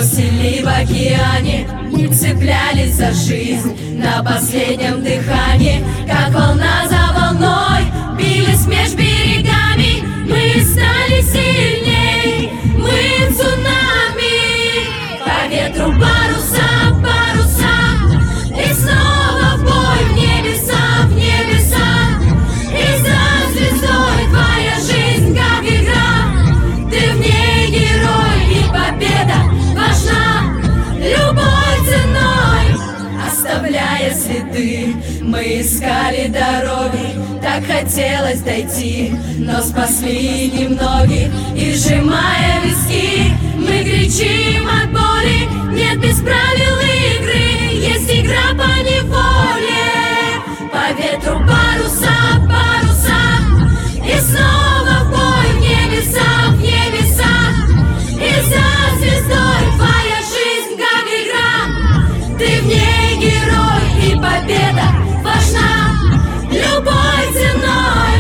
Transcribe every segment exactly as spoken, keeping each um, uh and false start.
бросили в океане, мы цеплялись за жизнь на последнем дыхании. Как волна за волной бились меж берегами, мы стали сильней, мы цунами. По ветру паруса, паруса, и снова в бой в небеса, в небеса. И за звездой твоя жизнь как игра, ты в ней герой, и победа важна. Любой ценой оставляя следы, мы искали дороги, так хотелось дойти, но спасли немногих. И сжимая виски, мы кричим от боли: нет без правил игры, есть игра по неволе. По ветру паруса, паруса, и снова в бой в небеса, в небеса. И за звездой твоя жизнь как игра, ты в ней герой, и победа важна. Любой ценой.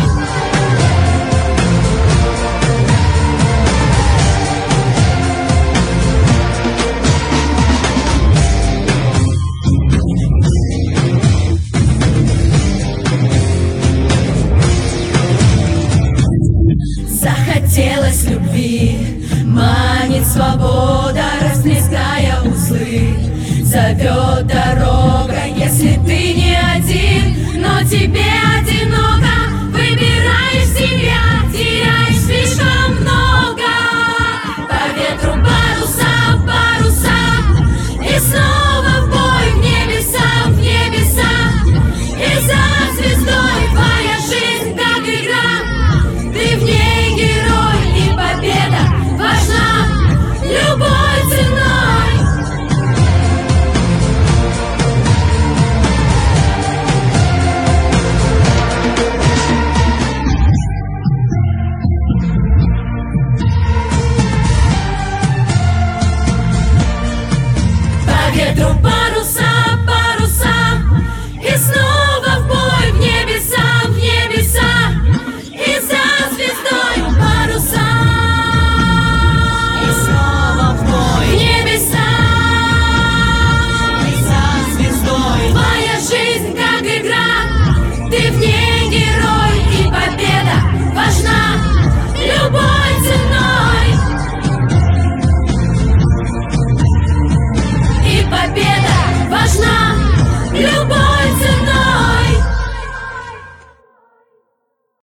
Захотелось любви, манит свобода, расплеская узлы, зовет.